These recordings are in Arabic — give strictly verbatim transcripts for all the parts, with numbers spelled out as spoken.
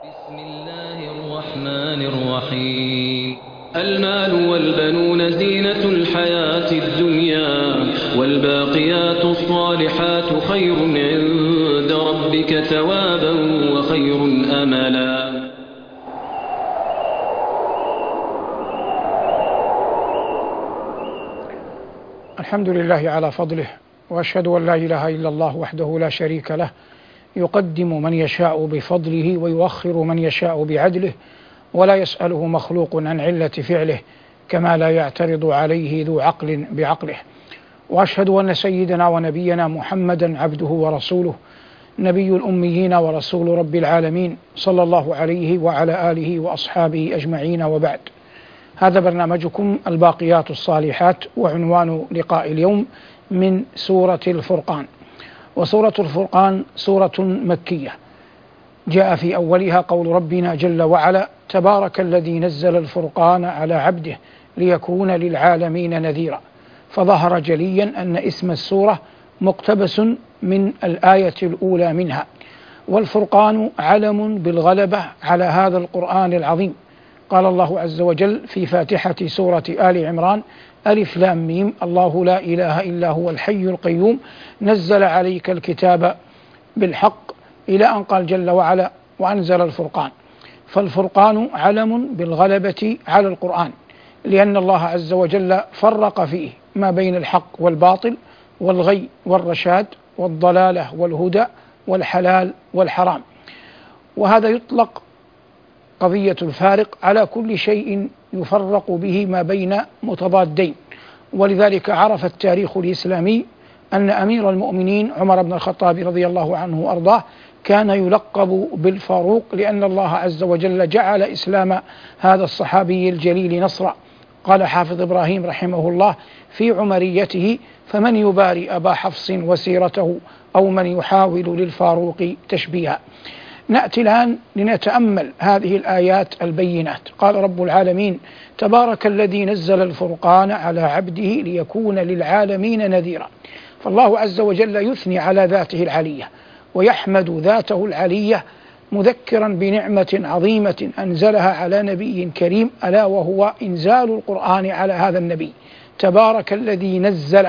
بسم الله الرحمن الرحيم. المال والبنون زينة الحياة الدنيا، والباقيات الصالحات خير عند ربك ثوابا وخير أملا. الحمد لله على فضله، وأشهد أن لا إله إلا الله وحده لا شريك له، يقدم من يشاء بفضله ويؤخر من يشاء بعدله، ولا يسأله مخلوق عن علة فعله كما لا يعترض عليه ذو عقل بعقله. وأشهد أن سيدنا ونبينا محمدا عبده ورسوله، نبي الأميين ورسول رب العالمين، صلى الله عليه وعلى آله وأصحابه أجمعين، وبعد. هذا برنامجكم الباقيات الصالحات، وعنوان لقاء اليوم من سورة الفرقان. وسورة الفرقان سورة مكية، جاء في أولها قول ربنا جل وعلا: تبارك الذي نزل الفرقان على عبده ليكون للعالمين نذيرا. فظهر جليا أن اسم السورة مقتبس من الآية الأولى منها. والفرقان علم بالغلبة على هذا القرآن العظيم. قال الله عز وجل في فاتحة سورة آل عمران: ألف لام ميم، الله لا إله إلا هو الحي القيوم، نزل عليك الكتاب بالحق، إلى أن قال جل وعلا: وأنزل الفرقان. فالفرقان علم بالغلبة على القرآن، لأن الله عز وجل فرق فيه ما بين الحق والباطل، والغي والرشاد، والضلالة والهدى، والحلال والحرام. وهذا يطلق قضية الفارق على كل شيء يفرق به ما بين متضادين. ولذلك عرف التاريخ الإسلامي أن أمير المؤمنين عمر بن الخطاب رضي الله عنه وأرضاه كان يلقب بالفاروق، لأن الله عز وجل جعل إسلام هذا الصحابي الجليل نصرا. قال حافظ إبراهيم رحمه الله في عمريته: فمن يباري أبا حفص وسيرته، أو من يحاول للفاروق تشبيها. نأتي الآن لنتأمل هذه الآيات البينات. قال رب العالمين: تبارك الذي نزل الفرقان على عبده ليكون للعالمين نذيرا. فالله عز وجل يثني على ذاته العلية، ويحمد ذاته العلية، مذكرا بنعمة عظيمة أنزلها على نبي كريم، ألا وهو إنزال القرآن على هذا النبي. تبارك الذي نزل،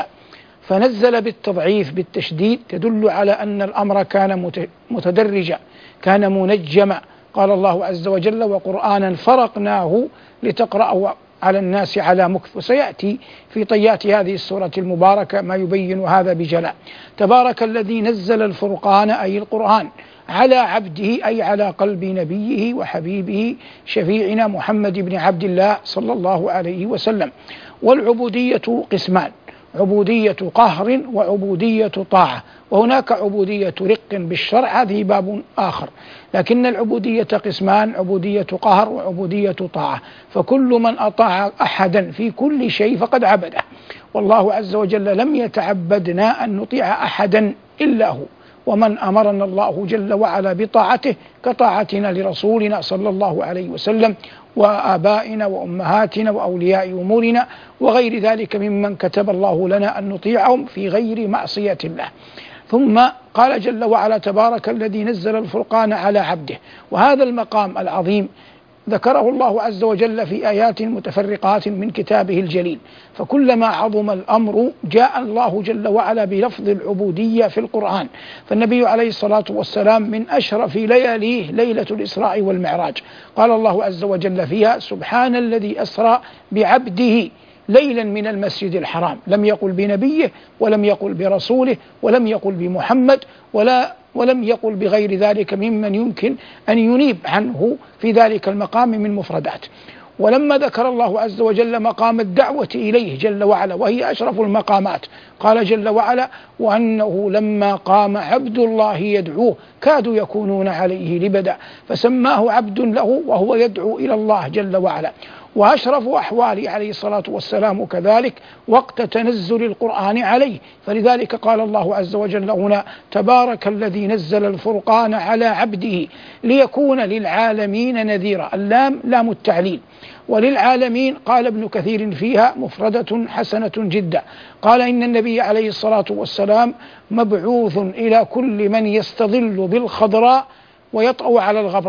فنزل بالتضعيف بالتشديد، تدل على أن الأمر كان متدرجا، كان منجما. قال الله عز وجل: وقرآنا فرقناه لتقرأه على الناس على مكث. وسيأتي في طيات هذه السورة المباركة ما يبين هذا بجلاء. تبارك الذي نزل الفرقان، أي القرآن، على عبده، أي على قلب نبيه وحبيبه شفيعنا محمد بن عبد الله صلى الله عليه وسلم. والعبودية قسمان: عبودية قهر وعبودية طاعة. وهناك عبودية رق بالشرع، هذه باب آخر. لكن العبودية قسمان: عبودية قهر وعبودية طاعة. فكل من أطاع أحدا في كل شيء فقد عبده. والله عز وجل لم يتعبدنا أن نطيع أحدا إلا هو. ومن أمرنا الله جل وعلا بطاعته كطاعتنا لرسولنا صلى الله عليه وسلم، وآبائنا وأمهاتنا وأولياء أمورنا وغير ذلك ممن كتب الله لنا أن نطيعهم في غير معصية الله. ثم قال جل وعلا: تبارك الذي نزل الفرقان على عبده. وهذا المقام العظيم ذكره الله عز وجل في آيات متفرقات من كتابه الجليل. فكلما عظم الأمر جاء الله جل وعلا بلفظ العبودية في القرآن. فالنبي عليه الصلاة والسلام من أشرف لياليه ليلة الإسراء والمعراج. قال الله عز وجل فيها: سبحان الذي أسرى بعبده ليلا من المسجد الحرام. لم يقل بنبيه، ولم يقل برسوله، ولم يقل بمحمد، ولا ولم يقل بغير ذلك ممن يمكن أن ينيب عنه في ذلك المقام من مفردات. ولما ذكر الله عز وجل مقام الدعوة إليه جل وعلا، وهي أشرف المقامات، قال جل وعلا: وأنه لما قام عبد الله يدعوه كادوا يكونون عليه لبدا. فسماه عبد له وهو يدعو إلى الله جل وعلا. وأشرف أحواله عليه الصلاة والسلام كذلك وقت تنزل القرآن عليه. فلذلك قال الله عز وجل هنا: تبارك الذي نزل الفرقان على عبده ليكون للعالمين نذيرا. اللام لام التعليل. وللعالمين قال ابن كثير فيها مفردة حسنة جدا. قال: إن النبي عليه الصلاة والسلام مبعوث إلى كل من يستظل بالخضراء ويطأ على الغبراء.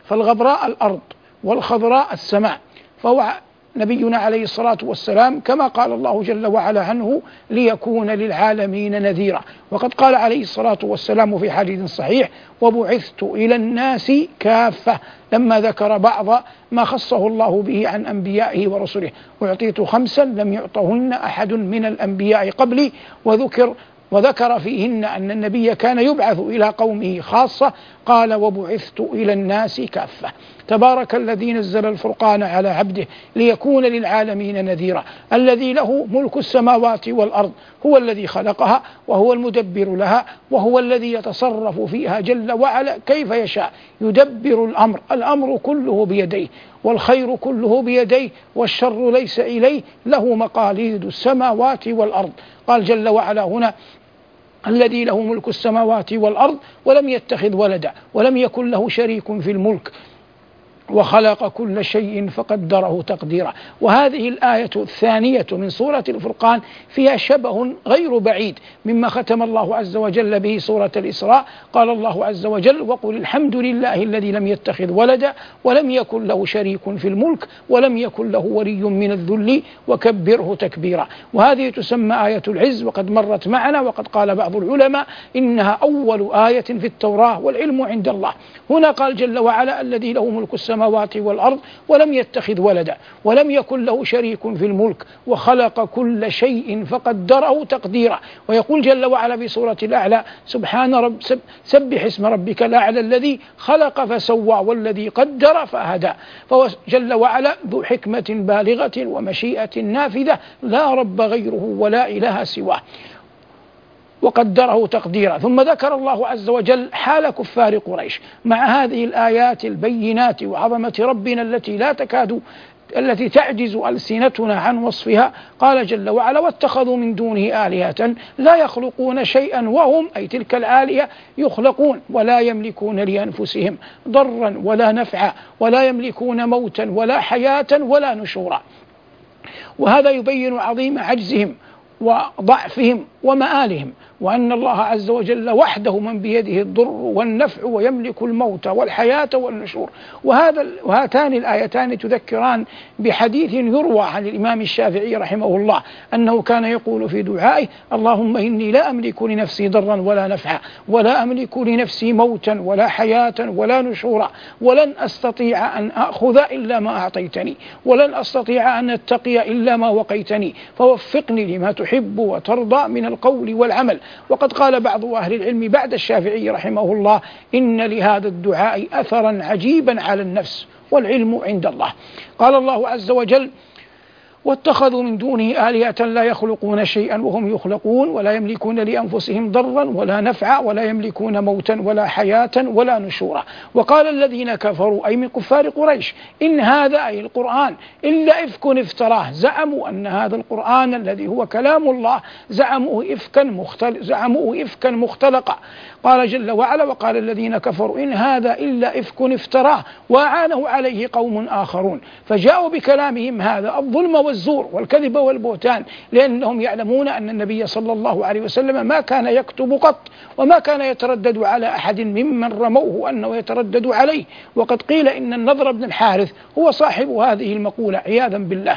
فالغبراء الأرض والخضراء السماء. فهو نبينا عليه الصلاة والسلام كما قال الله جل وعلا عنه ليكون للعالمين نذيرا. وقد قال عليه الصلاة والسلام في حديث صحيح وبعثت إلى الناس كافة، لما ذكر بعض ما خصه الله به عن أنبيائه ورسله: أعطيت خمسا لم يعطهن أحد من الأنبياء قبلي، وذكر وذكر فيهن أن النبي كان يبعث إلى قومه خاصة، قال وبعثت إلى الناس كافة. تبارك الذي نزل الفرقان على عبده ليكون للعالمين نذيرا. الذي له ملك السماوات والأرض، هو الذي خلقها وهو المدبر لها، وهو الذي يتصرف فيها جل وعلا كيف يشاء، يدبر الأمر، الأمر كله بيديه والخير كله بيديه والشر ليس إليه، له مقاليد السماوات والأرض. قال جل وعلا هنا الذي له ملك السماوات والأرض ولم يتخذ ولدا ولم يكن له شريك في الملك وخلق كل شيء فقدره تقديرا. وهذه الآية الثانية من سورة الفرقان فيها شبه غير بعيد مما ختم الله عز وجل به سورة الإسراء. قال الله عز وجل وقل الحمد لله الذي لم يتخذ ولدا ولم يكن له شريك في الملك ولم يكن له ولي من الذل وكبره تكبيرا. وهذه تسمى آية العز، وقد مرت معنا، وقد قال بعض العلماء إنها أول آية في التوراة والعلم عند الله. هنا قال جل وعلا الذي له ملك السماوات والأرض ولم يتخذ ولدا ولم يكن له شريك في الملك وخلق كل شيء فقدره تقديرا. ويقول جل وعلا في سورة الأعلى سبحان رب سبح اسم ربك الأعلى الذي خلق فسوى والذي قدر فهدى. فهو جل وعلا ذو حكمة بالغة ومشيئة نافذة لا رب غيره ولا إله سواه وقدره تقديرا. ثم ذكر الله عز وجل حال كفار قريش مع هذه الآيات البينات وعظمة ربنا التي لا تكاد التي تعجز ألسنتنا عن وصفها. قال جل وعلا واتخذوا من دونه آلهة لا يخلقون شيئا وهم أي تلك الآلهة يخلقون ولا يملكون لأنفسهم ضرا ولا نفعا ولا يملكون موتا ولا حياة ولا نشورا. وهذا يبين عظيم عجزهم وضعفهم ومآلهم، وأن الله عز وجل وحده من بيده الضر والنفع ويملك الموت والحياة والنشور. وهذا وهاتان الآيتان تذكران بحديث يروى عن الإمام الشافعي رحمه الله أنه كان يقول في دعائه اللهم إني لا أملك لنفسي ضرا ولا نفعا ولا أملك لنفسي موتا ولا حياة ولا نشورا ولن أستطيع أن أخذ إلا ما أعطيتني ولن أستطيع أن أتقي إلا ما وقيتني فوفقني لما تحب وترضى من القول والعمل. وقد قال بعض أهل العلم بعد الشافعي رحمه الله إن لهذا الدعاء أثرا عجيبا على النفس والعلم عند الله. قال الله عز وجل واتخذوا من دونه آلهة لا يخلقون شيئا وهم يخلقون ولا يملكون لأنفسهم ضرا ولا نفعا ولا يملكون موتا ولا حياة ولا نشورا. وقال الذين كفروا أي من كفار قريش إن هذا أي القرآن إلا إفك افتراه. زعموا أن هذا القرآن الذي هو كلام الله زعموه إفكا مختلق زعموه إفكا مختلقا. قال جل وعلا وقال الذين كفروا إن هذا إلا إفك افتراه وأعانه عليه قوم آخرون. فجاءوا بكلامهم هذا الظلم والزور والكذب والبهتان لأنهم يعلمون أن النبي صلى الله عليه وسلم ما كان يكتب قط وما كان يتردد على أحد ممن رموه أنه يتردد عليه. وقد قيل إن النضر بن الحارث هو صاحب هذه المقولة عياذا بالله.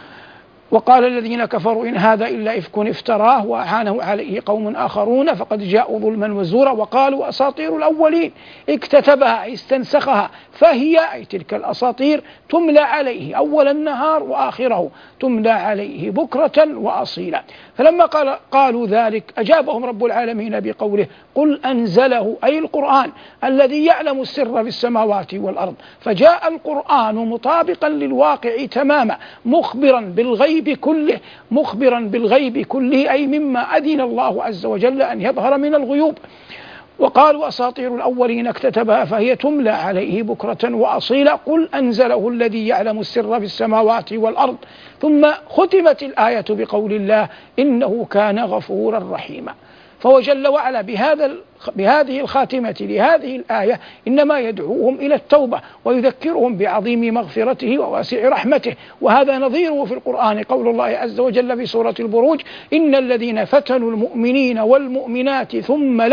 وقال الذين كفروا إن هذا إلا إفك افتراه وأعانه عليه قوم آخرون فقد جاءوا ظلما وزورا. وقالوا أساطير الأولين اكتتبها استنسخها فهي أي تلك الأساطير تملى عليه أول النهار وآخره تملى عليه بكرة وأصيلا. فلما قال قالوا ذلك أجابهم رب العالمين بقوله قل أنزله أي القرآن الذي يعلم السر في السماوات والأرض. فجاء القرآن مطابقا للواقع تماما مخبرا بالغيب كله مخبرا بالغيب كله أي مما أذن الله عز وجل أن يظهر من الغيوب. وقالوا أساطير الأولين اكتتبها فهي تملى عليه بكرة وأصيلا قل أنزله الذي يعلم السر في السماوات والأرض. ثم ختمت الآية بقول الله إنه كان غفورا رحيما. فهو جل وعلا بهذا بهذه الخاتمة لهذه الآية إنما يدعوهم إلى التوبة ويذكرهم بعظيم مغفرته وواسع رحمته. وهذا نظيره في القرآن قول الله عز وجل في سورة البروج إن الذين فتنوا المؤمنين والمؤمنات ثم لم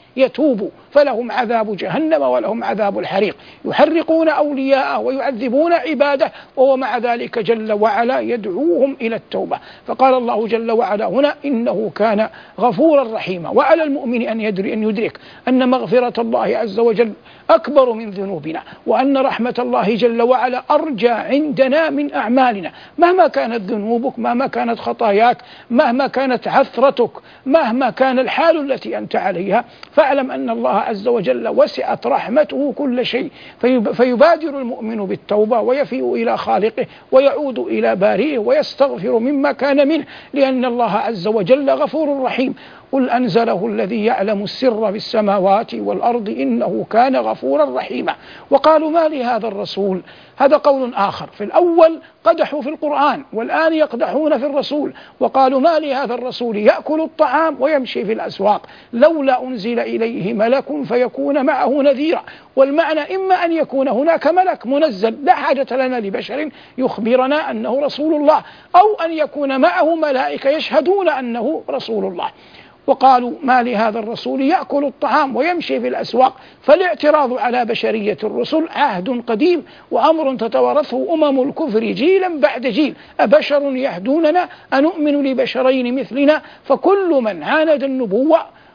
يتوبوا فلهم عذاب جهنم ولهم عذاب الحريق. يحرقون أولياءه ويعذبون عباده وهو مع ذلك جل وعلا يدعوهم إلى التوبة. فقال الله جل وعلا هنا إنه كان غفورا رحيما. وعلى المؤمن أن يدري أن يدرك أن مغفرة الله عز وجل أكبر من ذنوبنا، وأن رحمة الله جل وعلا أرجى عندنا من أعمالنا. مهما كانت ذنوبك، مهما كانت خطاياك، مهما كانت عثرتك، مهما كان الحال التي أنت عليها، فاعلم أن الله عز وجل وسعت رحمته كل شيء، فيبادر المؤمن بالتوبة ويفيء إلى خالقه ويعود إلى بارئه ويستغفر مما كان منه، لأن الله عز وجل غفور رحيم. قل أنزله الذي يعلم السر في السماوات والأرض إنه كان غفورا رحيما. وقالوا ما لهذا الرسول، هذا قول آخر. في الأول قدحوا في القرآن والآن يقدحون في الرسول، وقالوا ما لهذا الرسول يأكل الطعام ويمشي في الأسواق لولا أنزل إليه ملك فيكون معه نذيرا. والمعنى إما أن يكون هناك ملك منزل لا حاجة لنا لبشر يخبرنا أنه رسول الله، أو أن يكون معه ملائكة يشهدون أنه رسول الله. وقالوا ما لهذا الرسول يأكل الطعام ويمشي في الأسواق. فالاعتراض على بشرية الرسل عهد قديم وأمر تتوارثه أمم الكفر جيلا بعد جيل. أبشر يهدوننا أنؤمن لبشرين مثلنا. فكل من عاند النبوة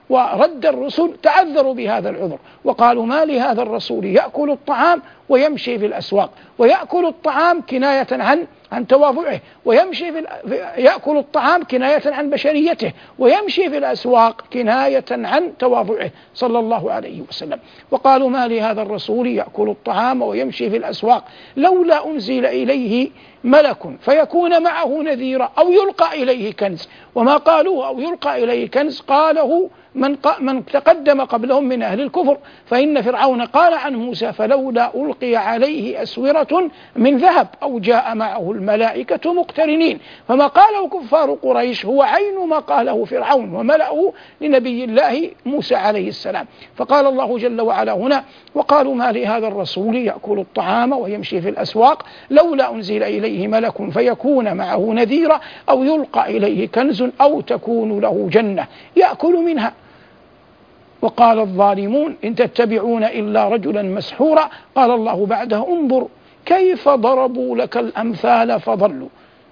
ورد الرسل تعذروا بهذا العذر، وقالوا ما لهذا الرسول يأكل الطعام ويمشي في الأسواق. ويأكل الطعام كناية عن عن تواضعه، ويمشي في يأكل الطعام كناية عن بشريته، ويمشي في الأسواق كناية عن تواضعه صلى الله عليه وسلم. وقالوا ما لهذا الرسول يأكل الطعام ويمشي في الأسواق لولا أنزل إليه ملك فيكون معه نذيرا أو يلقى إليه كنز. وما قالوه أو يلقى إليه كنز قاله من, من تقدم قبلهم من أهل الكفر. فإن فرعون قال عن موسى فلولا ألقي عليه أسورة من ذهب أو جاء معه الملائكة مقترنين. فما قاله كفار قريش هو عين ما قاله فرعون وملأه لنبي الله موسى عليه السلام. فقال الله جل وعلا هنا وقالوا ما لهذا الرسول يأكل الطعام ويمشي في الأسواق لولا أنزل إليه ملك فيكون معه نذيرا أو يلقى إليه كنز أو تكون له جنة يأكل منها. وقال الظالمون إن تتبعون إلا رجلا مسحورا. قال الله بعدها انظر كيف ضربوا لك الأمثال فضلوا.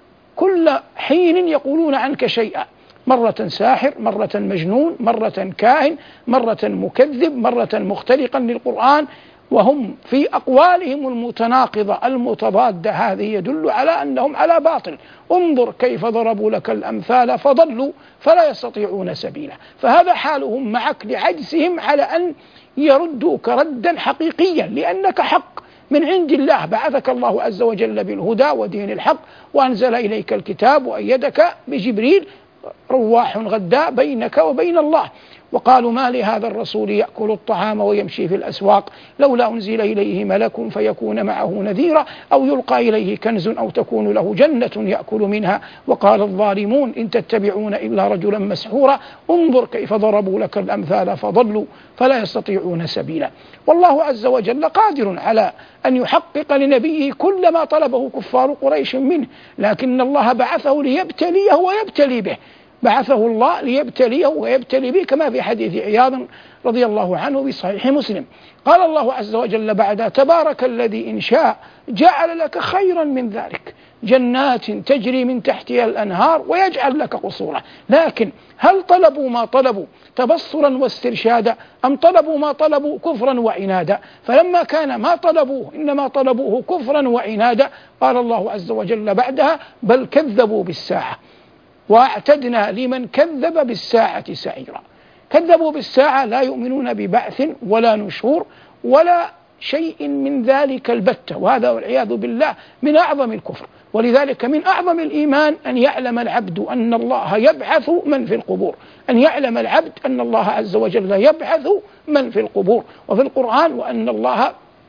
كل حين يقولون عنك شيئا، مرة ساحر، مرة مجنون، مرة كاهن، مرة مكذب، مرة مختلقا للقرآن، وهم في أقوالهم المتناقضة المتضادة. هذه يدل على أنهم على باطل. انظر كيف ضربوا لك الأمثال فضلوا فلا يستطيعون سبيلا. فهذا حالهم معك لعجزهم على أن يردوك ردا حقيقيا، لأنك حق من عند الله. بعثك الله عز وجل بالهدى ودين الحق، وأنزل إليك الكتاب وأيدك بجبريل رواح غداء بينك وبين الله. وقالوا ما لهذا الرسول يأكل الطعام ويمشي في الأسواق لولا أنزل إليه ملك فيكون معه نذيرا أو يلقى إليه كنز أو تكون له جنة يأكل منها. وقال الظالمون إن تتبعون إلا رجلا مسحورا انظر كيف ضربوا لك الأمثال فضلوا فلا يستطيعون سبيلا. والله عز وجل قادر على أن يحقق لنبيه كل ما طلبه كفار قريش منه، لكن الله بعثه ليبتليه ويبتلي به. بعثه الله ليبتليه ويبتلي به كما في حديث عياض رضي الله عنه بصحيح مسلم. قال الله عز وجل بعد تبارك الذي إن شاء جعل لك خيرا من ذلك جنات تجري من تحتها الأنهار ويجعل لك قصورا. لكن هل طلبوا ما طلبوا تبصرا واسترشادا أم طلبوا ما طلبوا كفرا وعنادا؟ فلما كان ما طلبوه إنما طلبوه كفرا وعنادا قال الله عز وجل بعدها بل كذبوا بالساعة واعتدنا لمن كذب بالساعة سعيرا. كذبوا بالساعة لا يؤمنون ببعث ولا نشور ولا شيء من ذلك البتة، وهذا والعياذ بالله من أعظم الكفر. ولذلك من أعظم الإيمان أن يعلم العبد أن الله يبعث من في القبور، أن يعلم العبد أن الله عز وجل يبعث من في القبور. وفي القرآن وأن الله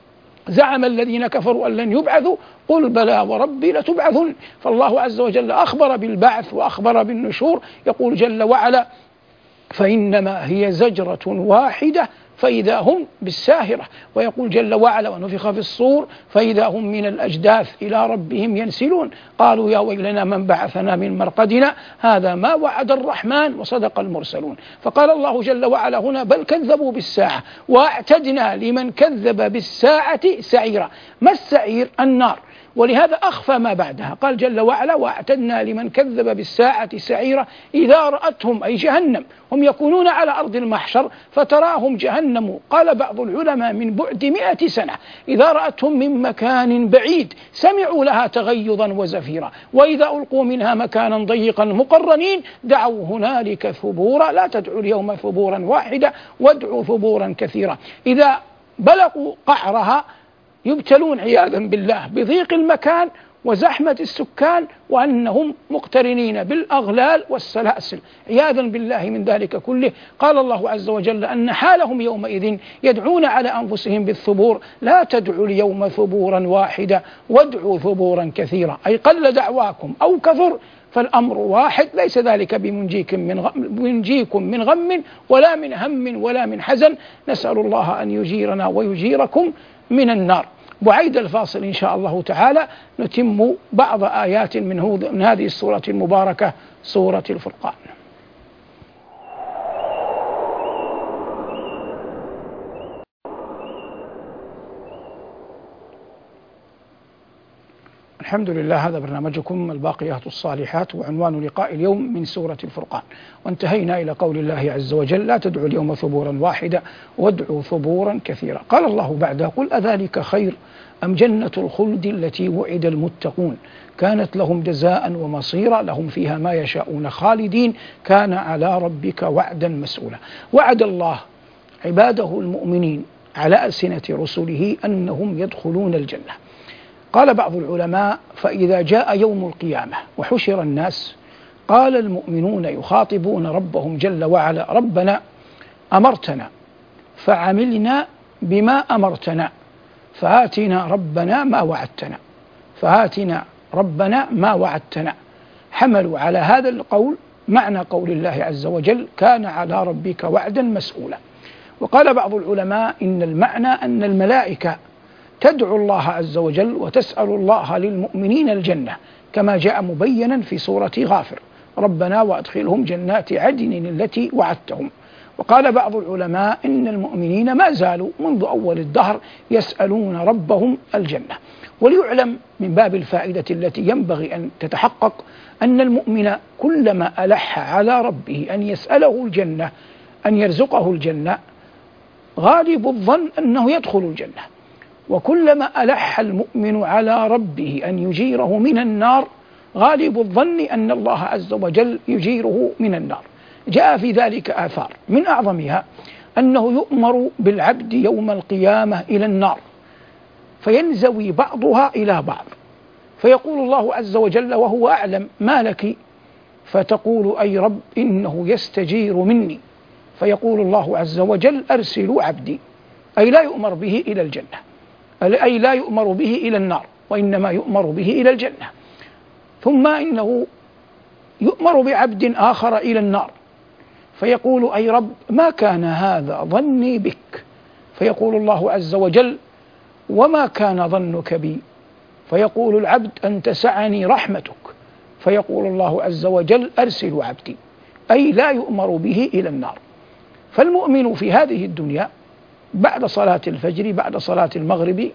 زعم الذين كفروا أن لن يبعثوا قل بلى وربي لتبعثن. فالله عز وجل أخبر بالبعث وأخبر بالنشور. يقول جل وعلا فإنما هي زجرة واحدة فإذا هم بالساهرة. ويقول جل وعلا: ونفخ في الصور فإذا هم من الأجداث إلى ربهم ينسلون قالوا يا ويلنا من بعثنا من مرقدنا هذا ما وعد الرحمن وصدق المرسلون. فقال الله جل وعلا هنا: بل كذبوا بالساعة واعتدنا لمن كذب بالساعة سعيرا. ما السعير؟ النار. ولهذا أخفى ما بعدها، قال جل وعلا: واعتدنا لمن كذب بالساعة سعيرا إذا رأتهم، أي جهنم، هم يكونون على أرض المحشر فتراهم جهنم، قال بعض العلماء من بعد مئة سنة، إذا رأتهم من مكان بعيد سمعوا لها تغيظا وزفيرا، وإذا ألقوا منها مكانا ضيقا مقرنين دعوا هنالك ثبورا، لا تدعوا اليوم ثبورا واحدا وادعوا ثبورا كثيرا. إذا بلغوا قعرها يبتلون عياذا بالله بضيق المكان وزحمة السكان وأنهم مقترنين بالأغلال والسلاسل عياذا بالله من ذلك كله. قال الله عز وجل أن حالهم يومئذ يدعون على أنفسهم بالثبور، لا تدعوا اليوم ثبورا واحدا وادعوا ثبورا كثيرا، أي قل دعواكم أو كثر فالأمر واحد، ليس ذلك بمنجيكم من غم, بمنجيكم من غم ولا من هم ولا من حزن. نسأل الله أن يجيرنا ويجيركم من النار. بعيد الفاصل إن شاء الله تعالى نتم بعض آيات من, من هذه السورة المباركة، سورة الفرقان. الحمد لله، هذا برنامجكم الباقيات الصالحات، وعنوان لقاء اليوم من سورة الفرقان. وانتهينا إلى قول الله عز وجل: لا تدعوا اليوم ثبورا واحدا وادعوا ثبورا كثيرا. قال الله بعدها: قل أذلك خير أم جنة الخلد التي وعد المتقون كانت لهم جزاء ومصيرا لهم فيها ما يشاءون خالدين كان على ربك وعدا مسؤولا. وعد الله عباده المؤمنين على ألسنة رسله أنهم يدخلون الجنة. قال بعض العلماء: فإذا جاء يوم القيامة وحشر الناس قال المؤمنون يخاطبون ربهم جل وعلا: ربنا أمرتنا فعملنا بما أمرتنا فآتنا ربنا ما وعدتنا فآتنا ربنا ما وعدتنا. حملوا على هذا القول معنى قول الله عز وجل: كان على ربك وعدا مسؤولا. وقال بعض العلماء: إن المعنى أن الملائكة تدعو الله عز وجل وتسأل الله للمؤمنين الجنة، كما جاء مبينا في سورة غافر: ربنا وأدخلهم جنات عدن التي وعدتهم. وقال بعض العلماء: إن المؤمنين ما زالوا منذ أول الدهر يسألون ربهم الجنة. وليعلم من باب الفائدة التي ينبغي أن تتحقق أن المؤمن كلما ألح على ربه أن يسأله الجنة، أن يرزقه الجنة، غالب الظن أنه يدخل الجنة. وكلما ألح المؤمن على ربه أن يجيره من النار غالب الظن أن الله عز وجل يجيره من النار. جاء في ذلك آثار، من أعظمها أنه يؤمر بالعبد يوم القيامة إلى النار فينزوي بعضها إلى بعض، فيقول الله عز وجل وهو أعلم: ما لك؟ فتقول: أي رب إنه يستجير مني. فيقول الله عز وجل: أرسلوا عبدي، أي لا يؤمر به إلى الجنة، أي لا يؤمر به إلى النار، وإنما يؤمر به إلى الجنة. ثم إنه يؤمر بعبد آخر إلى النار فيقول: أي رب ما كان هذا ظني بك. فيقول الله عز وجل: وما كان ظنك بي؟ فيقول العبد: أن تسعني رحمتك. فيقول الله عز وجل: أرسل عبدي، أي لا يؤمر به إلى النار. فالمؤمن في هذه الدنيا بعد صلاة الفجر، بعد صلاة المغرب،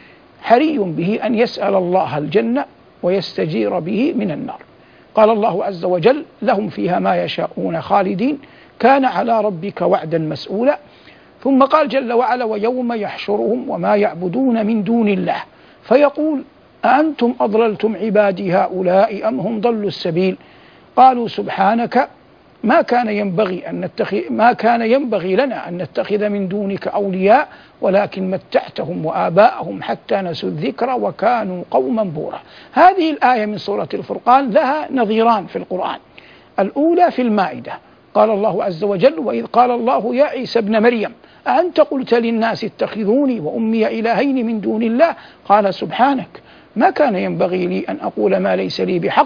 حري به أن يسأل الله الجنة ويستجير به من النار. قال الله عز وجل: لهم فيها ما يشاءون خالدين كان على ربك وعدا مسؤولا. ثم قال جل وعلا: ويوم يحشرهم وما يعبدون من دون الله فيقول: أأنتم أضللتم عبادي هؤلاء أم هم ضلوا السبيل؟ قالوا: سبحانك ما كان ينبغي أن نتخذ ما كان ينبغي لنا أن نتخذ من دونك أولياء ولكن متعتهم وآباءهم حتى نسوا الذكر وكانوا قوما بورا. هذه الآية من سورة الفرقان لها نظيران في القرآن. الأولى في المائدة، قال الله عز وجل: وإذ قال الله يا عيسى ابن مريم أأنت قلت للناس اتخذوني وأمي إلهين من دون الله؟ قال: سبحانك ما كان ينبغي لي أن أقول ما ليس لي بحق،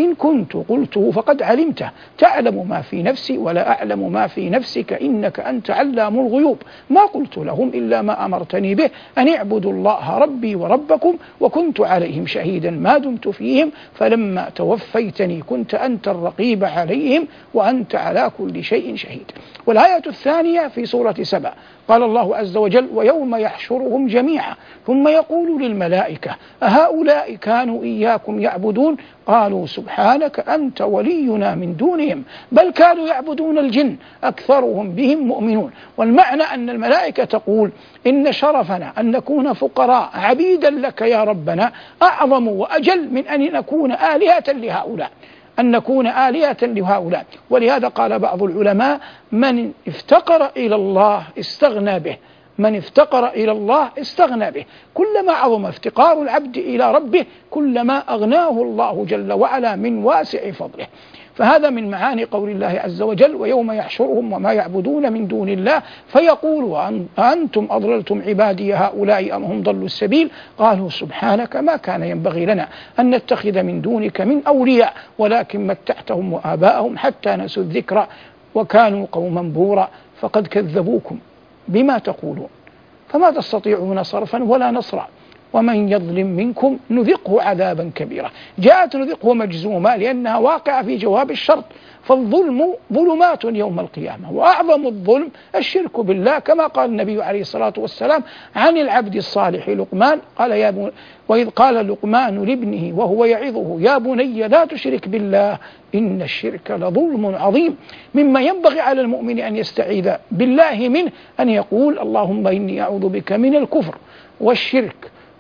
إن كنت قلته فقد علمته تعلم ما في نفسي ولا أعلم ما في نفسك إنك أنت علام الغيوب ما قلت لهم إلا ما أمرتني به أن اعبدوا الله ربي وربكم وكنت عليهم شهيدا ما دمت فيهم فلما توفيتني كنت أنت الرقيب عليهم وأنت على كل شيء شهيد. والآية الثانية في سورة سبأ قال الله عز وجل ويوم يحشرهم جميعا ثم يقول للملائكة أهؤلاء كانوا إياكم يعبدون قالوا سبحانك أنت ولينا من دونهم بل كانوا يعبدون الجن أكثرهم بهم مؤمنون. والمعنى أن الملائكة تقول إن شرفنا أن نكون فقراء عبيدا لك يا ربنا أعظم وأجل من أن نكون آلهة لهؤلاء أن نكون آلهة لهؤلاء. ولهذا قال بعض العلماء من افتقر إلى الله استغنى به من افتقر إلى الله استغنى به. كلما عظم افتقار العبد إلى ربه كلما أغناه الله جل وعلا من واسع فضله. فهذا من معاني قول الله عز وجل ويوم يحشرهم وما يعبدون من دون الله فيقول أنتم أضللتم عبادي هؤلاء أم هم ضلوا السبيل قالوا سبحانك ما كان ينبغي لنا أن نتخذ من دونك من أولياء ولكن متعتهم وآباءهم حتى نسوا الذكر وكانوا قوما بورا فقد كذبوكم بما تقولون فما تستطيعون صرفا ولا نصرا ومن يظلم منكم نذقه عذابا كبيرا. جاءت نذقه مجزومة لأنها واقعة في جواب الشرط فالظلم ظلمات يوم القيامة وأعظم الظلم الشرك بالله كما قال النبي عليه الصلاة والسلام عن العبد الصالح لقمان قال يا بني وإذ قال لقمان لابنه وهو يعظه يا بني لا تشرك بالله إن الشرك لظلم عظيم. مما ينبغي على المؤمن أن يستعيذ بالله منه أن يقول اللهم إني أعوذ بك من الكفر والشرك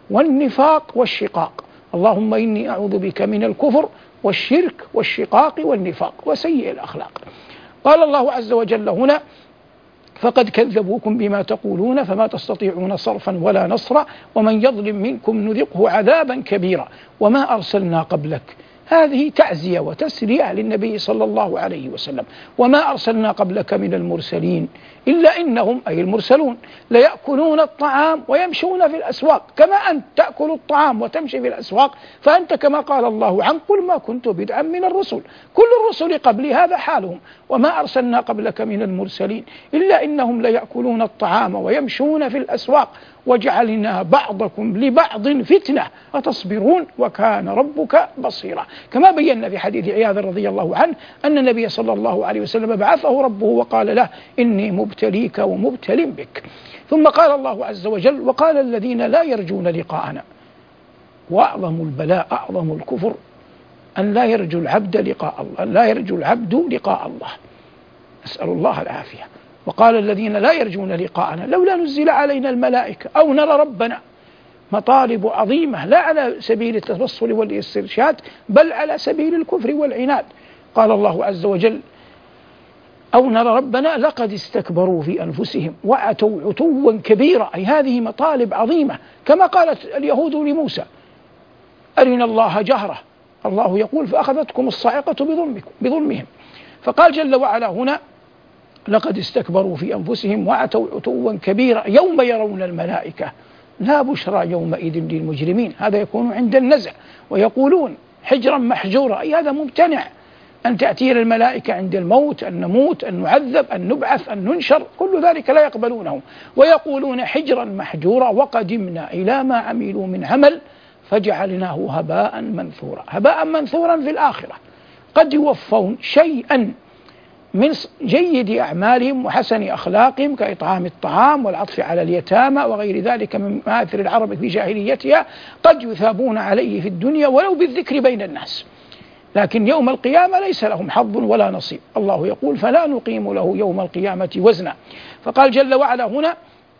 والنفاق والشقاق اللهم إني أعوذ بك من الكفر والشرك والشقاق والنفاق وسيء الأخلاق. قال الله عز وجل هنا فقد كذبوكم بما تقولون فما تستطيعون صرفا ولا نصرا ومن يظلم منكم نذقه عذابا كبيرا وما أرسلنا قبلك. هذه تعزية وتسلية للنبي صلى الله عليه وسلم وما أرسلنا قبلك من المرسلين إلا إنهم أي المرسلون ليأكلون الطعام ويمشون في الأسواق كما أنت تأكل الطعام وتمشي في الأسواق فأنت كما قال الله عنه قل ما كنت بدعا من الرسل كل الرسل قبلي هذا حالهم وما أرسلنا قبلك من المرسلين إلا إنهم ليأكلون الطعام ويمشون في الأسواق وجعلنا بعضكم لبعض فتنة أتصبرون وكان ربك بصيرا. كما بينا في حديث عياذ رضي الله عنه أن النبي صلى الله عليه وسلم بعثه ربه وقال له إني مبتليك ومبتل بك. ثم قال الله عز وجل وقال الذين لا يرجون لقاءنا وأعظم البلاء أعظم الكفر أن لا يرجو العبد لقاء الله أن لا يرجو العبد لقاء الله نسأل الله العافية. وقال الذين لا يرجون لقاءنا لولا نزل علينا الملائكة أو نرى ربنا. مطالب عظيمة لا على سبيل التوصل والاسترشاد بل على سبيل الكفر والعناد. قال الله عز وجل أو نرى ربنا لقد استكبروا في أنفسهم وعتوا عتوا كبيرا أي هذه مطالب عظيمة كما قالت اليهود لموسى أرنا الله جهرة الله يقول فأخذتكم الصاعقة بظلمكم بظلمهم. فقال جل وعلا هنا لقد استكبروا في أنفسهم وعتوا عتوا كبيرا يوم يرون الملائكة لا بشرى يومئذ للمجرمين. هذا يكون عند النزع ويقولون حجرا محجورا أي هذا ممتنع أن تأتينا الملائكة عند الموت أن نموت أن نعذب أن نبعث أن ننشر كل ذلك لا يقبلونه ويقولون حجرا محجورا وقدمنا إلى ما عملوا من عمل فجعلناه هباء منثورا. هباء منثورا في الآخرة قد يوفون شيئا من جيد أعمالهم وحسن أخلاقهم كإطعام الطعام والعطف على اليتامى وغير ذلك من مآثر العرب في جاهليتها قد يثابون عليه في الدنيا ولو بالذكر بين الناس لكن يوم القيامة ليس لهم حظ ولا نصيب. الله يقول فلا نقيم له يوم القيامة وزنا. فقال جل وعلا هنا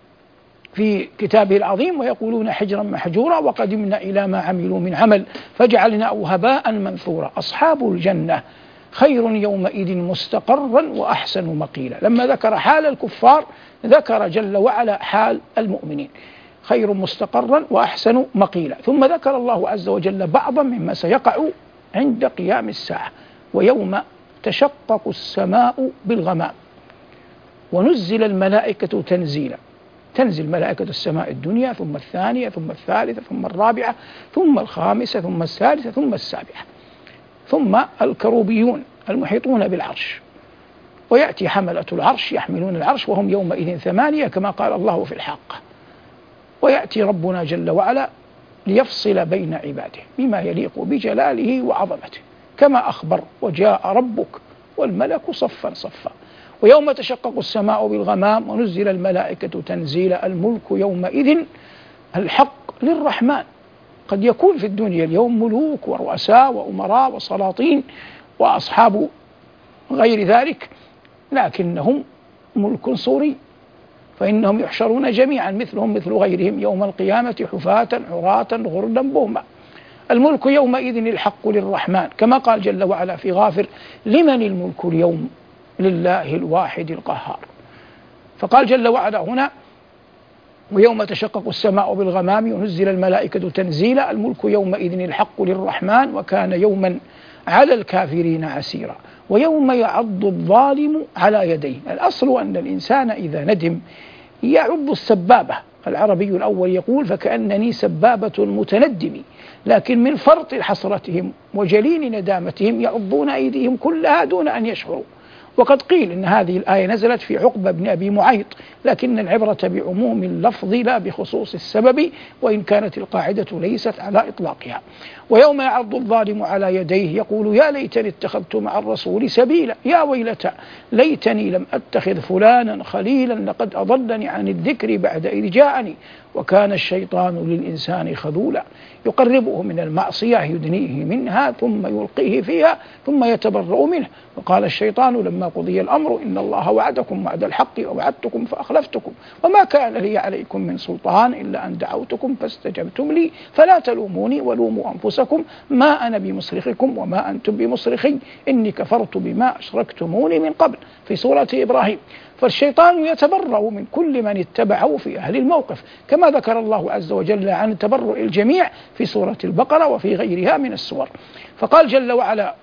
في كتابه العظيم ويقولون حجرا محجورا وقدمنا إلى ما عملوا من عمل فجعلناه هباء منثورا. أصحاب الجنة خير يومئذ مستقرا وأحسن مقيلا. لما ذكر حال الكفار ذكر جل وعلا حال المؤمنين خير مستقرا وأحسن مقيلا. ثم ذكر الله عز وجل بعضا مما سيقع عند قيام الساعة ويوم تشقق السماء بالغمام ونزل الملائكة تنزيلا. تنزل ملائكة السماء الدنيا ثم الثانية ثم الثالثة ثم الرابعة ثم الخامسة ثم السادسة ثم السابعة ثم الكروبيون المحيطون بالعرش، ويأتي حملة العرش يحملون العرش وهم يومئذ ثمانية كما قال الله في الحاقة. ويأتي ربنا جل وعلا ليفصل بين عباده بما يليق بجلاله وعظمته كما أخبر: وجاء ربك والملك صفا صفا ويوم تشقق السماء بالغمام ونزل الملائكة تنزيلا الملك يومئذ الحق للرحمن. قد يكون في الدنيا اليوم ملوك ورؤساء وأمراء وسلاطين وأصحاب غير ذلك، لكنهم ملك صوري، فإنهم يحشرون جميعا مثلهم مثل غيرهم يوم القيامة حفاة عراة غرلا بهما. الملك يومئذ الحق للرحمن كما قال جل وعلا في غافر: لمن الملك اليوم؟ لله الواحد القهار. فقال جل وعلا هنا: ويوم تشقق السماء بالغمام ونزل الملائكة تنزيلا الملك يومئذ الحق للرحمن وكان يوما على الكافرين عسيرا. ويوم يعض الظالم على يديه. الأصل أن الإنسان إذا ندم يعض السبابة. العربي الأول يقول: فكأنني سبابة متندم، لكن من فرط حسرتهم وجليل ندامتهم يعضون أيديهم كلها دون أن يشعروا. وقد قيل إن هذه الآية نزلت في عقبة بن أبي معيط، لكن العبرة بعموم اللفظ لا بخصوص السبب، وإن كانت القاعدة ليست على إطلاقها. ويوم يعض الظالم على يديه يقول: يا ليتني اتخذت مع الرسول سبيلا، يا ويلتى ليتني لم أتخذ فلانا خليلا لقد أضلني عن الذكر بعد إذ جاءني وكان الشيطان للإنسان خذولا. يقربه من المعصية يدنيه منها ثم يلقيه فيها ثم يتبرأ منه. وقال الشيطان لما قضي الأمر: إن الله وعدكم وعد الحق ووعدتكم فأخلفتكم وما كان لي عليكم من سلطان إلا أن دعوتكم فاستجبتم لي فلا تلوموني ولوموا أنفسكم ما أنا بمصرخكم وما أنتم بمصرخي إني كفرت بما أشركتموني من قبل في سورة إبراهيم. فالشيطان يتبرأ من كل من اتبعه في أهل الموقف، كما ذكر الله عز وجل عن تبرؤ الجميع في سورة البقرة وفي غيرها من السور. فقال جل وعلا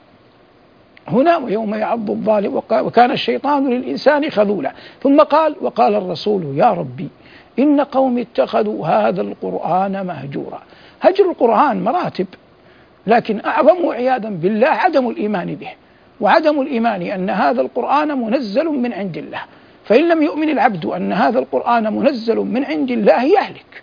هنا: ويوم يعض الظالم وكان الشيطان للإنسان خذولا. ثم قال: وقال الرسول يا ربي إن قوم اتخذوا هذا القرآن مهجورا. هجر القرآن مراتب، لكن أعظم عياذا بالله عدم الإيمان به، وعدم الإيمان أن هذا القرآن منزل من عند الله. فإن لم يؤمن العبد أن هذا القرآن منزل من عند الله يهلك.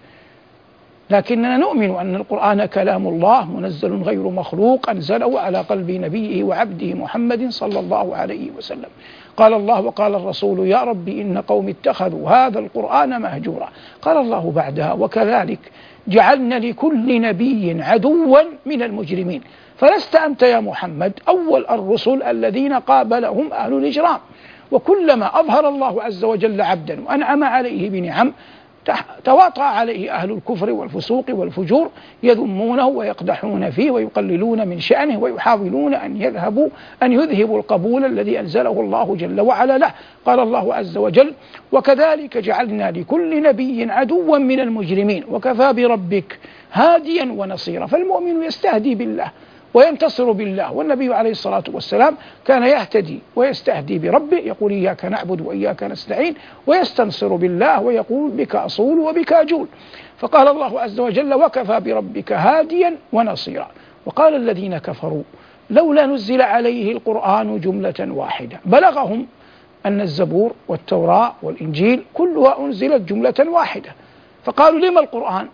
لكننا نؤمن أن القرآن كلام الله منزل غير مخلوق أنزله على قلب نبيه وعبده محمد صلى الله عليه وسلم. قال الله: وقال الرسول يا ربي إن قوم اتخذوا هذا القرآن مهجورا. قال الله بعدها: وكذلك جعلنا لكل نبي عدوا من المجرمين. فلست أنت يا محمد أول الرسل الذين قابلهم أهل الإجرام، وكلما أظهر الله عز وجل عبدا وأنعم عليه بنعم تواطأ عليه أهل الكفر والفسوق والفجور يذمونه ويقدحون فيه ويقللون من شأنه ويحاولون أن يذهبوا أن يذهبوا القبول الذي أنزله الله جل وعلا له. قال الله عز وجل: وكذلك جعلنا لكل نبي عدوا من المجرمين وكفى بربك هاديا ونصيرا. فالمؤمن يستهدي بالله وينتصر بالله، والنبي عليه الصلاة والسلام كان يهتدي ويستهدي بربه، يقول: إياك نعبد وإياك نستعين، ويستنصر بالله ويقول: بك أصول وبك أجول. فقال الله عز وجل: وكفى بربك هاديا ونصيرا. وقال الذين كفروا لولا نزل عليه القرآن جملة واحدة. بلغهم أن الزبور والتوراة والإنجيل كلها أنزلت جملة واحدة، فقالوا: لما القرآن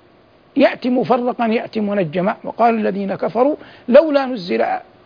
يأتي مفرقا يأتي منجما؟ وقال الذين كفروا لولا نزل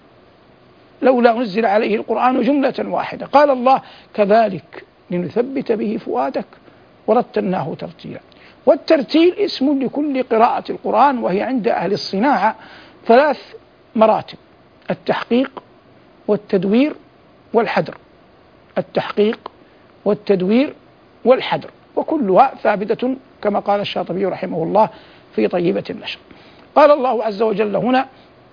لولا نزل عليه القرآن جملة واحدة. قال الله: كذلك لنثبت به فؤادك ورتلناه ترتيلا. والترتيل اسم لكل قراءة القرآن، وهي عند أهل الصناعة ثلاث مراتب: التحقيق والتدوير والحدر. التحقيق والتدوير والحدر، وكلها ثابتة كما قال الشاطبي رحمه الله في طيبة النشر. قال الله عز وجل هنا: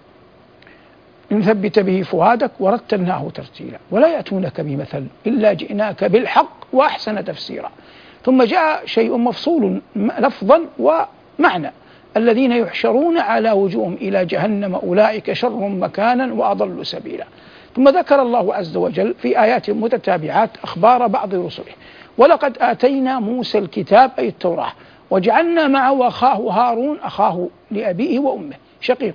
لنثبت به فؤادك ورتلناه ترتيلا ولا يأتونك بمثل إلا جئناك بالحق وأحسن تفسيرا. ثم جاء شيء مفصول لفظا ومعنى: الذين يحشرون على وجوههم إلى جهنم أولئك شر مكانا وأضل سبيلا. ثم ذكر الله عز وجل في آيات متتابعات أخبار بعض رسله: ولقد آتينا موسى الكتاب أي التوراة وجعلنا معه أخاه هارون أخاه لأبيه وأمه شقيقه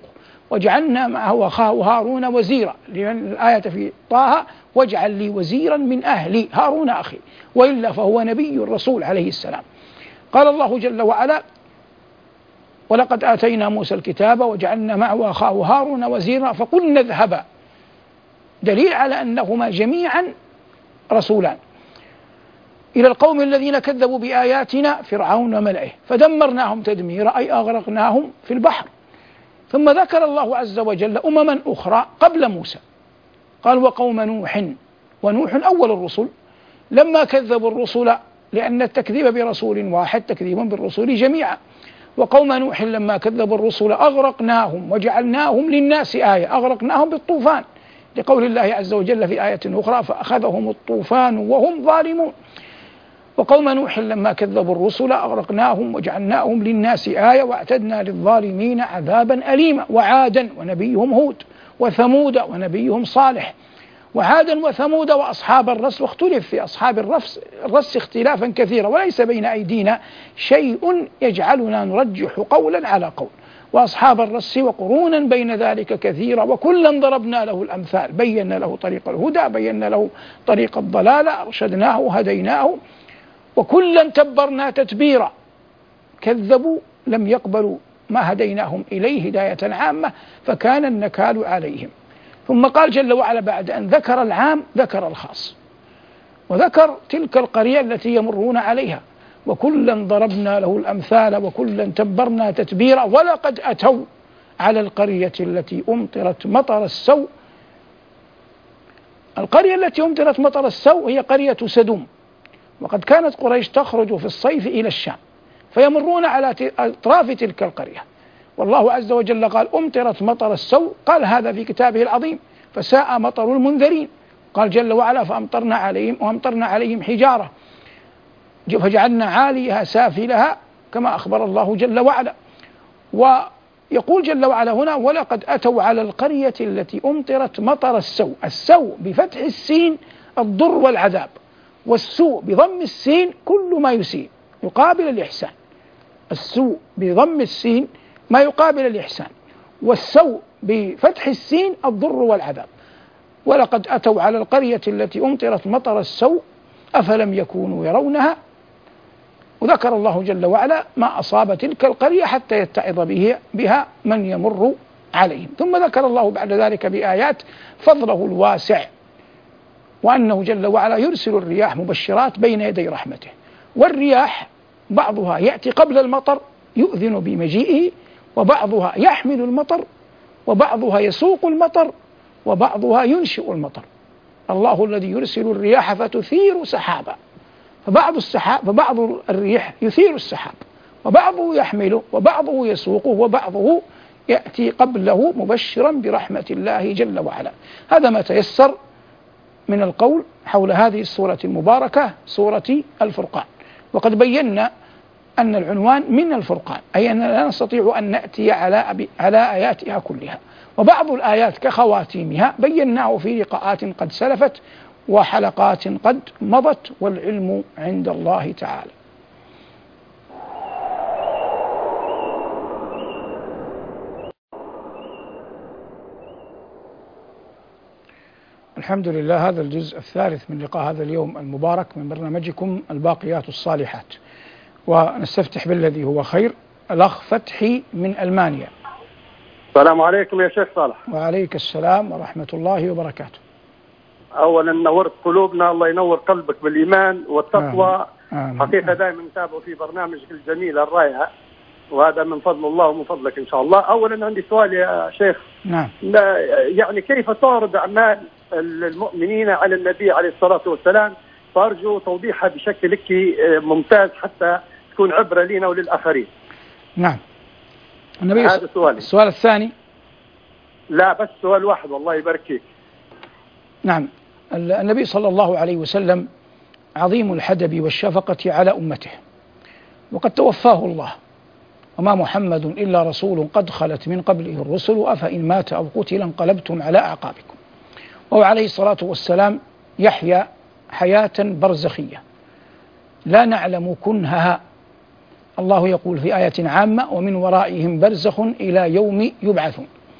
وجعلنا معه أخاه هارون وزيرا، لأن الآية في طه واجعل لي وزيرا من أهلي هارون أخي، وإلا فهو نبي الرسول عليه السلام. قال الله جل وعلا ولقد آتينا موسى الكتاب وجعلنا معه أخاه هارون وزيرا فقلنا اذهبا، دليل على أنهما جميعا رسولان إلى القوم الذين كذبوا بآياتنا فرعون وملئه فدمرناهم تدميرا، أي أغرقناهم في البحر. ثم ذكر الله عز وجل أمما أخرى قبل موسى، قال وقوم نوح، ونوح أول الرسل لما كذبوا الرسل، لأن التكذيب برسول واحد تكذيب بالرسل جميعا. وقوم نوح لما كذبوا الرسل أغرقناهم وجعلناهم للناس آية، أغرقناهم بالطوفان، لقول الله عز وجل في آية أخرى فأخذهم الطوفان وهم ظالمون. وقوم نوح لما كذبوا الرسل أغرقناهم وجعلناهم للناس آية واعتدنا للظالمين عذابا أليما. وعادا ونبيهم هود، وثمود ونبيهم صالح. وعادا وثمود وأصحاب الرس، واختلف في أصحاب الرس, الرس اختلافا كثيرا، وليس بين أيدينا شيء يجعلنا نرجح قولا على قول. وأصحاب الرس وقرونا بين ذلك كثيرا، وكلا ضربنا له الأمثال، بينا له طريق الهدى، بينا له طريق الضلالة، أرشدناه وهديناه، وكلا تبرنا تتبيرا. كذبوا لم يقبلوا ما هديناهم إليه هداية عامة فكان النكال عليهم. ثم قال جل وعلا بعد أن ذكر العام ذكر الخاص، وذكر تلك القرية التي يمرون عليها، وكلا ضربنا له الأمثال وكلا تبرنا تتبيرا. ولقد أتوا على القرية التي أمطرت مطر السوء. القرية التي أمطرت مطر السوء هي قرية سدوم، وقد كانت قريش تخرج في الصيف إلى الشام فيمرون على أطراف تلك القرية، والله عز وجل قال أمطرت مطر السوء، قال هذا في كتابه العظيم فساء مطر المنذرين. قال جل وعلا فأمطرنا عليهم وأمطرنا عليهم حجارة فجعلنا عاليها سافلها كما أخبر الله جل وعلا. ويقول جل وعلا هنا ولقد أتوا على القرية التي أمطرت مطر السوء. السوء بفتح السين الضر والعذاب، والسوء بضم السين كل ما يسيء يقابل الإحسان. السوء بضم السين ما يقابل الإحسان، والسوء بفتح السين الضر والعذاب. ولقد أتوا على القرية التي أمطرت مطر السوء أفلم يكونوا يرونها. وذكر الله جل وعلا ما أصاب تلك القرية حتى يتعظ به بها من يمر عليهم. ثم ذكر الله بعد ذلك بآيات فضله الواسع، وأنه جل وعلا يرسل الرياح مبشرات بين يدي رحمته. والرياح بعضها يأتي قبل المطر يؤذن بمجيئه، وبعضها يحمل المطر، وبعضها يسوق المطر، وبعضها ينشئ المطر. الله الذي يرسل الرياح فتثير سحابا، فبعض السحاب فبعض الريح يثير السحاب، وبعضه يحمله، وبعضه يسوقه، وبعضه يأتي قبله مبشرا برحمة الله جل وعلا. هذا ما تيسر من القول حول هذه السورة المباركة سورة الفرقان. وقد بينا أن العنوان من الفرقان، أي أننا لا نستطيع أن نأتي على على آياتها كلها، وبعض الآيات كخواتيمها بيناه في لقاءات قد سلفت وحلقات قد مضت، والعلم عند الله تعالى. الحمد لله، هذا الجزء الثالث من لقاء هذا اليوم المبارك من برنامجكم الباقيات الصالحات، ونستفتح بالذي هو خير. الأخ فتحي من ألمانيا. السلام عليكم يا شيخ صالح. وعليك السلام ورحمة الله وبركاته. أولا نورت قلوبنا، الله ينور قلبك بالإيمان والتقوى. آمين. حقيقة دائما نتابع في برنامجك الجميل الرائع، وهذا من فضل الله ومن فضلك إن شاء الله. أولا عندي سؤال يا شيخ. نعم. يعني كيف تعرض أعمال المؤمنين على النبي عليه الصلاة والسلام؟ فأرجو توضيحها بشكل لك ممتاز حتى تكون عبرة لنا وللآخرين. نعم. النبي هذا سؤالي. السؤال الثاني؟ لا بس سؤال واحد، والله يبارك فيك. نعم. النبي صلى الله عليه وسلم عظيم الحدب والشفقة على أمته، وقد توفاه الله، وما محمد إلا رسول قد خلت من قبله الرسل أفإن مات أو قتل انقلبتم على أعقابكم. وهو عليه الصلاة والسلام يحيا حياة برزخية لا نعلم كنهها. الله يقول في آية عامة ومن ورائهم برزخ إلى يوم يبعثون.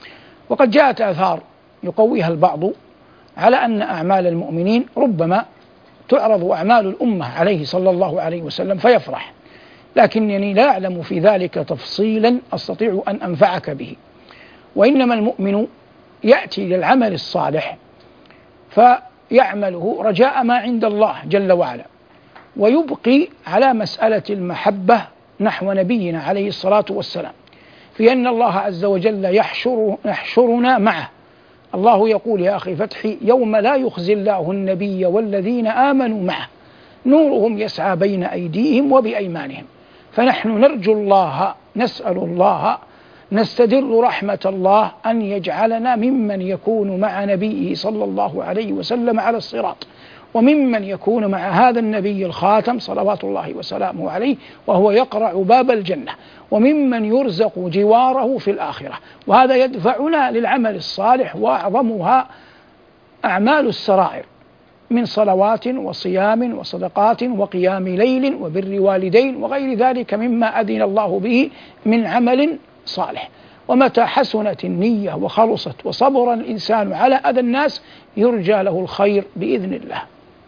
وقد جاءت آثار يقويها البعض على أن أعمال المؤمنين ربما تعرض أعمال الأمة عليه صلى الله عليه وسلم فيفرح، لكنني لا أعلم في ذلك تفصيلا أستطيع أن أنفعك به. وإنما المؤمن يأتي للعمل الصالح فيعمله رجاء ما عند الله جل وعلا، ويبقي على مسألة المحبة نحو نبينا عليه الصلاة والسلام، في أن الله عز وجل يحشر يحشرنا معه. الله يقول يا أخي فتحي: يوم لا يخزي الله النبي والذين آمنوا معه نورهم يسعى بين أيديهم وبأيمانهم. فنحن نرجو الله، نسأل الله، نستدر رحمة الله أن يجعلنا ممن يكون مع نبيه صلى الله عليه وسلم على الصراط، وممن يكون مع هذا النبي الخاتم صلوات الله وسلامه عليه وهو يقرع باب الجنة، وممن يرزق جواره في الآخرة. وهذا يدفعنا للعمل الصالح، وأعظمها أعمال السرائر من صلوات وصيام وصدقات وقيام ليل وبر والدين وغير ذلك مما أذن الله به من عمل صالح. ومتى حسنت النية وخلصت وصبر الإنسان على أذى الناس يرجى له الخير بإذن الله.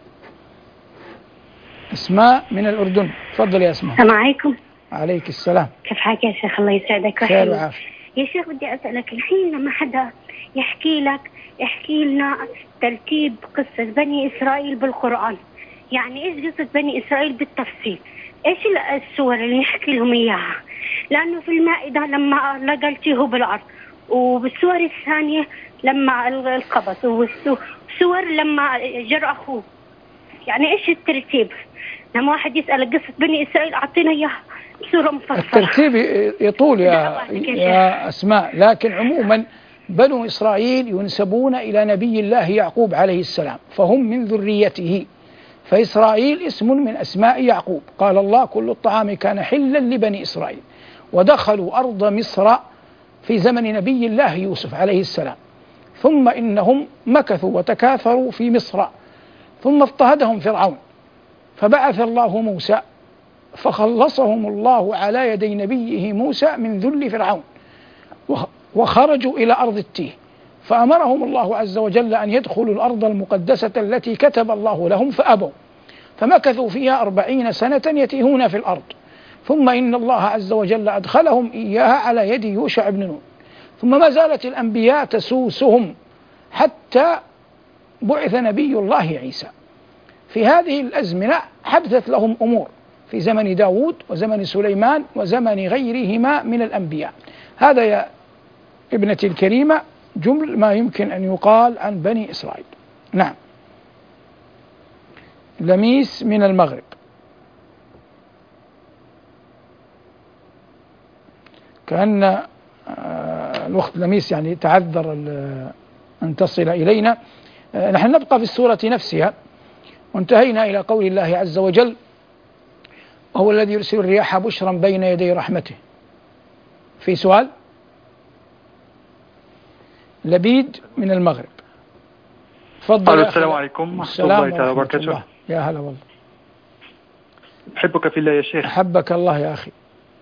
اسماء من الأردن، تفضل يا اسماء. السلام عليكم. عليك السلام. كيف حالك يا شيخ؟ الله يسعدك. خير وعافية. يا شيخ بدي أسألك، الحين لما حدا يحكي لك يحكي لنا ترتيب قصة بني إسرائيل بالقرآن، يعني إيش قصة بني إسرائيل بالتفصيل؟ إيش السور اللي يحكي لهم إياها؟ لأنه في المائدة لما لقلتيه بالأرض، وبالسور الثانية لما القبض، والسور لما جر أخوه. يعني إيش الترتيب؟ لما واحد يسأل قصة بني إسرائيل أعطينا إياها بصورة مفصلة. الترتيب يطول يا, يا أسماء، لكن عموما بنو إسرائيل ينسبون إلى نبي الله يعقوب عليه السلام، فهم من ذريته، فإسرائيل اسم من أسماء يعقوب. قال الله: كل الطعام كان حلا لبني إسرائيل، ودخلوا أرض مصر في زمن نبي الله يوسف عليه السلام، ثم إنهم مكثوا وتكاثروا في مصر، ثم اضطهدهم فرعون، فبعث الله موسى فخلصهم الله على يدي نبيه موسى من ذل فرعون، وخرجوا إلى أرض التيه، فأمرهم الله عز وجل أن يدخلوا الأرض المقدسة التي كتب الله لهم فأبوا، فمكثوا فيها أربعين سنة يتيهون في الأرض، ثم إن الله عز وجل أدخلهم إياها على يد يوشع بن نون، ثم ما زالت الأنبياء تسوسهم حتى بعث نبي الله عيسى. في هذه الأزمنة حدثت لهم أمور في زمن داود وزمن سليمان وزمن غيرهما من الأنبياء. هذا يا ابنتي الكريمة جمل ما يمكن أن يقال عن بني إسرائيل. نعم. لميس من المغرب، كأن الوقت لميس يعني تعذر أن تصل إلينا. نحن نبقى في السورة نفسها، وانتهينا إلى قول الله عز وجل: وهو الذي يرسل الرياح بشرا بين يدي رحمته. في سؤال؟ لبيد من المغرب، تفضل. السلام عليكم ورحمة الله تعالى وبركاته. يا هلا والله. أحبك في الله يا شيخ. أحبك الله يا أخي.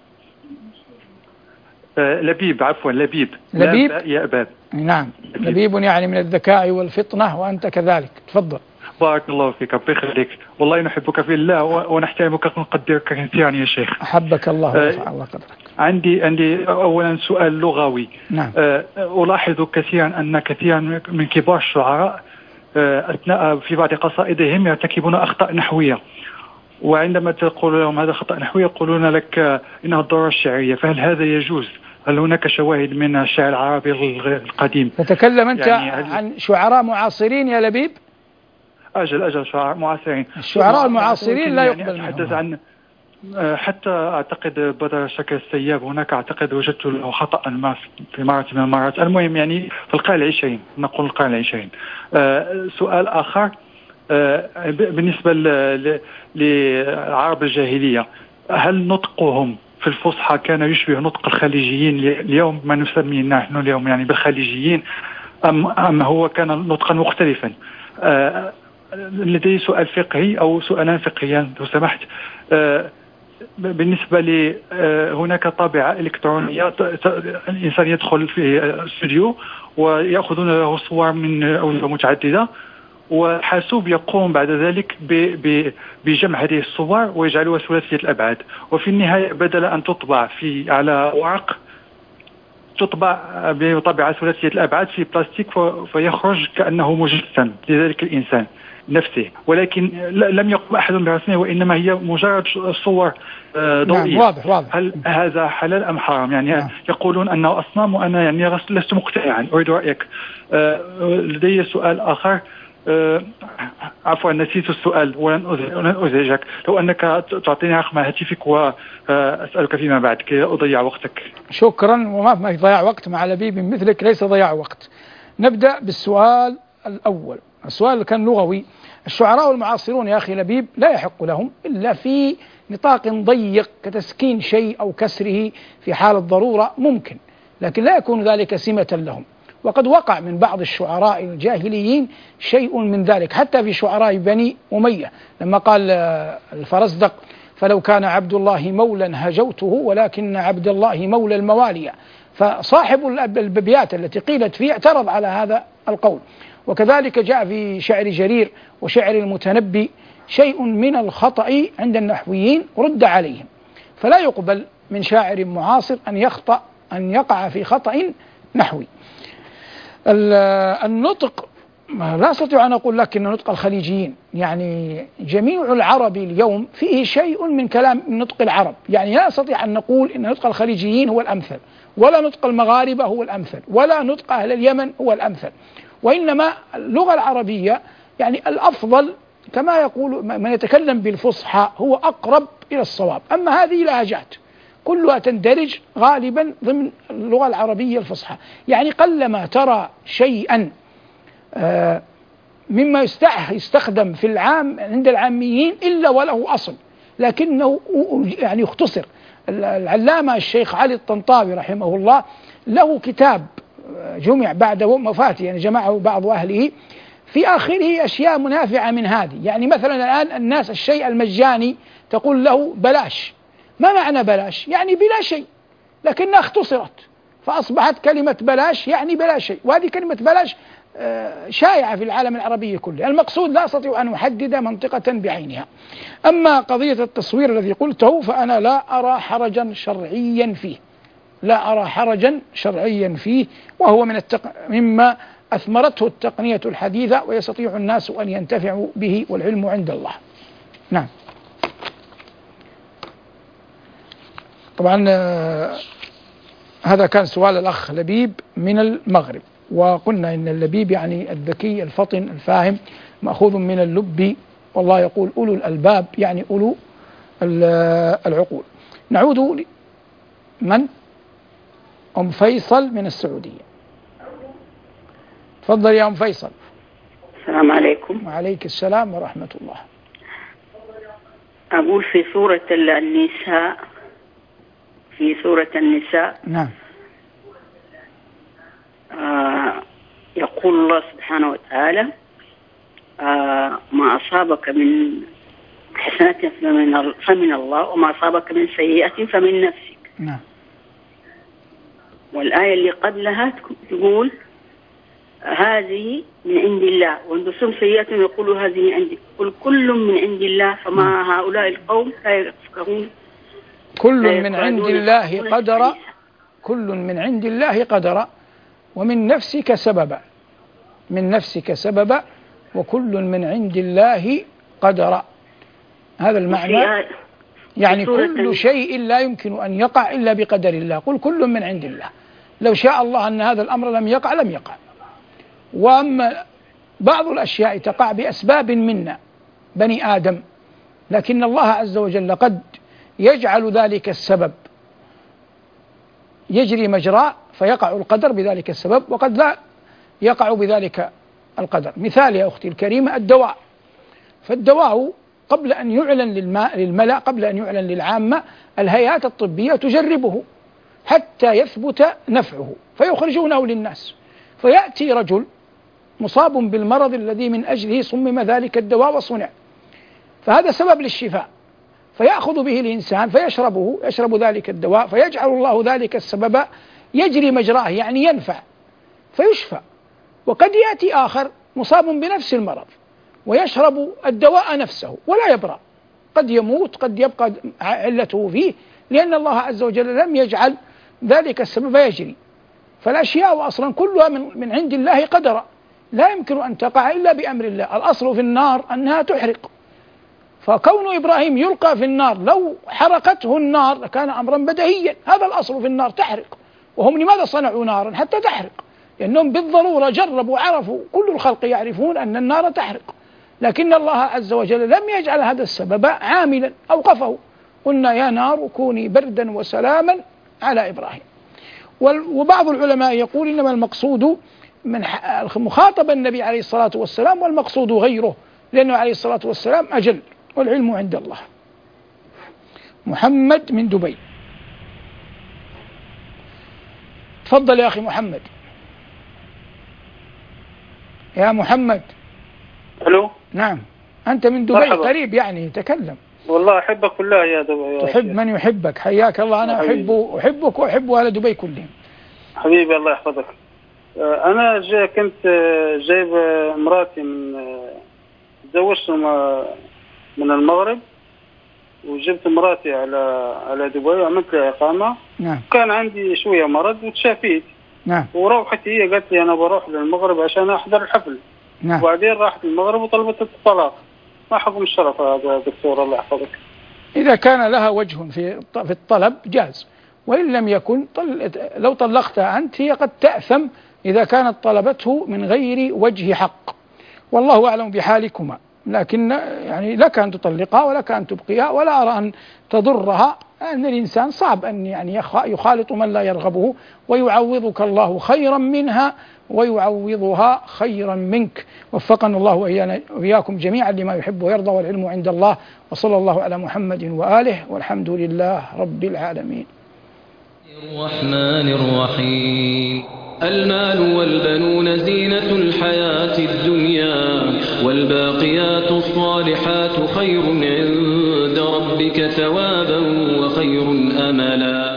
آه لبيب، عفوا لبيب. لبيب يا أباب. نعم، لبيب. لبيب يعني من الذكاء والفطنة، وأنت كذلك، تفضل. بارك الله فيك، ربي يخليك، والله نحبك في الله ونحترمك ونقدرك كثيرا يا شيخ. أحبك الله ورفع الله قدرك. عندي عندي أولا سؤال لغوي. نعم. ألاحظ كثيرا أن كثيرا من كبار الشعراء أثناء في بعض قصائدهم يرتكبون أخطاء نحوية، وعندما تقول لهم هذا خطأ نحوي يقولون لك إنها الضرورة الشعرية، فهل هذا يجوز؟ هل هناك شواهد من الشعر العربي القديم؟ تتكلم أنت يعني عن شعراء معاصرين يا لبيب؟ أجل أجل شعراء معاصرين. الشعراء المعاصرين لا يقبل يعني أتحدث عن حتى أعتقد بدر شكر السياب، هناك أعتقد وجدت له خطأ ما في مرة من المرات. المهم يعني في القرن العشرين، نقول القرن العشرين. أه سؤال آخر، أه بالنسبة لعرب الجاهلية، هل نطقهم في الفصحى كان يشبه نطق الخليجيين اليوم، ما نسميه نحن اليوم يعني بالخليجيين، أم, أم هو كان نطقا مختلفا؟ أه لدي سؤال فقهي أو سؤالان فقهيان لو سمحت. أه بالنسبة لي هناك طابعة إلكترونية، الإنسان يدخل في الاستوديو ويأخذون له صور من أوجه متعددة، والحاسوب يقوم بعد ذلك بجمع هذه الصور ويجعلها ثلاثية الأبعاد، وفي النهاية بدل أن تطبع في على ورق تطبع بطبيعة ثلاثية الأبعاد في بلاستيك فيخرج كأنه مجسم لذلك الإنسان نفسه، ولكن لم يقم أحد برسمه وإنما هي مجرد صور ضوئية. نعم واضح واضح. هل هذا حلال أم حرام؟ يعني نعم. يقولون أنه أصنام وأنا يعني لست مقتنعا. أريد رأيك. لدي سؤال آخر. أه عفوا نسيت السؤال ولن أزعجك. لو أنك تعطيني رقم هاتفك وأسألك فيما بعد كي أضيع وقتك. شكرا. وما ما ضياع وقت مع لبيب مثلك، ليس ضياع وقت. نبدأ بالسؤال الأول. السؤال كان لغوي. الشعراء المعاصرون يا أخي لبيب لا يحق لهم إلا في نطاق ضيق كتسكين شيء أو كسره في حال الضرورة ممكن، لكن لا يكون ذلك سمة لهم. وقد وقع من بعض الشعراء الجاهليين شيء من ذلك، حتى في شعراء بني أمية لما قال الفرزدق: فلو كان عبد الله مولا هجوته ولكن عبد الله مولى الموالي. فصاحب الأبيات التي قيلت فيه اعترض على هذا القول. وكذلك جاء في شعر جرير وشعر المتنبي شيء من الخطأ عند النحويين رد عليهم، فلا يقبل من شاعر معاصر أن يخطأ أن يقع في خطأ نحوي. النطق لا أستطيع أن أقول لك أن نطق الخليجيين، يعني جميع العرب اليوم فيه شيء من كلام نطق العرب، يعني لا أستطيع أن نقول أن نطق الخليجيين هو الأمثل، ولا نطق المغاربة هو الأمثل، ولا نطق أهل اليمن هو الأمثل، وإنما اللغة العربية يعني الأفضل كما يقول من يتكلم بالفصحى هو أقرب إلى الصواب. أما هذه لهجات كلها تندرج غالبا ضمن اللغة العربية الفصحى، يعني قلما ترى شيئا مما يستخدم في العام عند العاميين إلا وله أصل، لكنه يعني يختصر. العلامة الشيخ علي الطنطاوي رحمه الله له كتاب جمع بعد وفاته، يعني جمعه بعض أهله، في آخره أشياء منافعة من هذه. يعني مثلا الآن الناس الشيء المجاني تقول له بلاش. ما معنى بلاش؟ يعني بلا شيء، لكنها اختصرت فأصبحت كلمة بلاش يعني بلا شيء، وهذه كلمة بلاش شائعة في العالم العربي كله. المقصود لا أستطيع أن أحدد منطقة بعينها. أما قضية التصوير الذي قلته فأنا لا أرى حرجا شرعيا فيه، لا أرى حرجا شرعيا فيه، وهو من التق... مما أثمرته التقنية الحديثة ويستطيع الناس أن ينتفعوا به والعلم عند الله. نعم. طبعا هذا كان سؤال الأخ لبيب من المغرب، وقلنا إن اللبيب يعني الذكي الفطن الفاهم مأخوذ من اللب، والله يقول أولو الألباب يعني أولو العقول. نعود من أم فيصل من السعودية. تفضل يا أم فيصل. السلام عليكم. وعليك السلام ورحمة الله. أقول في سورة النساء في سورة النساء نعم. آه يقول الله سبحانه وتعالى: آه ما أصابك من حسنة فمن, فمن الله وما أصابك من سيئة فمن نفسك. نعم. والآية اللي قبلها تقول: هذه من عند الله وندسهم سيئة يقولوا هذه من عندك قل كل من عند الله فما هؤلاء القوم لا يفقهون. كل من عند الله قدر كل من عند الله قدر ومن نفسك سببا من نفسك سببا وكل من عند الله قدر. هذا المعنى، يعني كل شيء لا يمكن أن يقع إلا بقدر الله. قل كل من عند الله، لو شاء الله أن هذا الأمر لم يقع لم يقع. وأما بعض الأشياء تقع بأسباب منا بني آدم، لكن الله عز وجل قد يجعل ذلك السبب يجري مجراه فيقع القدر بذلك السبب، وقد لا يقع بذلك القدر. مثال يا أختي الكريمة الدواء، فالدواء قبل أن يعلن للملأ قبل أن يعلن للعامة الهيئات الطبية تجربه حتى يثبت نفعه فيخرجونه للناس، فيأتي رجل مصاب بالمرض الذي من أجله صمم ذلك الدواء وصنع، فهذا سبب للشفاء، فيأخذ به الإنسان فيشربه، يشرب ذلك الدواء، فيجعل الله ذلك السبب يجري مجراه، يعني ينفع فيشفى. وقد يأتي آخر مصاب بنفس المرض ويشرب الدواء نفسه ولا يبرأ، قد يموت، قد يبقى علته فيه، لأن الله عز وجل لم يجعل ذلك السبب يجري. فالأشياء أصلا كلها من, من عند الله قدرا، لا يمكن أن تقع إلا بأمر الله. الأصل في النار أنها تحرق، فكون إبراهيم يلقى في النار لو حرقته النار لكان أمرا بديهيا، هذا الأصل في النار تحرق. وهم لماذا صنعوا نارا؟ حتى تحرق، لأنهم بالضرورة جربوا، عرفوا، كل الخلق يعرفون أن النار تحرق، لكن الله عز وجل لم يجعل هذا السبب عاملا، أوقفه. قلنا يا نار كوني بردا وسلاما على إبراهيم. وبعض العلماء يقول إنما المقصود من مخاطب النبي عليه الصلاة والسلام، والمقصود غيره، لأنه عليه الصلاة والسلام أجل، والعلم عند الله. محمد من دبي، تفضل يا أخي محمد. يا محمد. ألو. نعم، أنت من دبي. مرحبا. قريب يعني، تكلم. والله أحبك كلها يا دبي. تحب من يحبك، حياك الله. أنا أحب أحبك وأحب أهل دبي كلهم. حبيبي الله يحفظك. أنا جاي كنت جايب مراتي من تزوجت من المغرب، وجبت مراتي على على دبي وعملت لها إقامة. نعم. كان عندي شوية مرض وتشافيت. نعم. وروحت هي قالت لي أنا بروح للمغرب عشان أحضر الحفل. نعم. وبعدين راحت المغرب وطلبت الطلاق. ما حكم الشرف هذا دكتور الله يحفظك؟ إذا كان لها وجه في في الطلب جاز، وإن لم يكن طل... لو طلقتها أنت هي قد تأثم إذا كانت طلبته من غير وجه حق، والله أعلم بحالكما. لكن يعني لك أن تطلقها ولك أن تبقيها، ولا أرى أن تضرها، أن الإنسان صعب أن يعني يخالط من لا يرغبه، ويعوضك الله خيرا منها ويعوضها خيرا منك. وفقنا الله وإياكم جميعا لما يحب ويرضى، والعلم عند الله. وصلى الله على محمد وآله، والحمد لله رب العالمين. الرحمن الرحيم. المال والبنون زينة الحياة الدنيا، والباقيات الصالحات خير عند ربك ثوابا وخير أملا.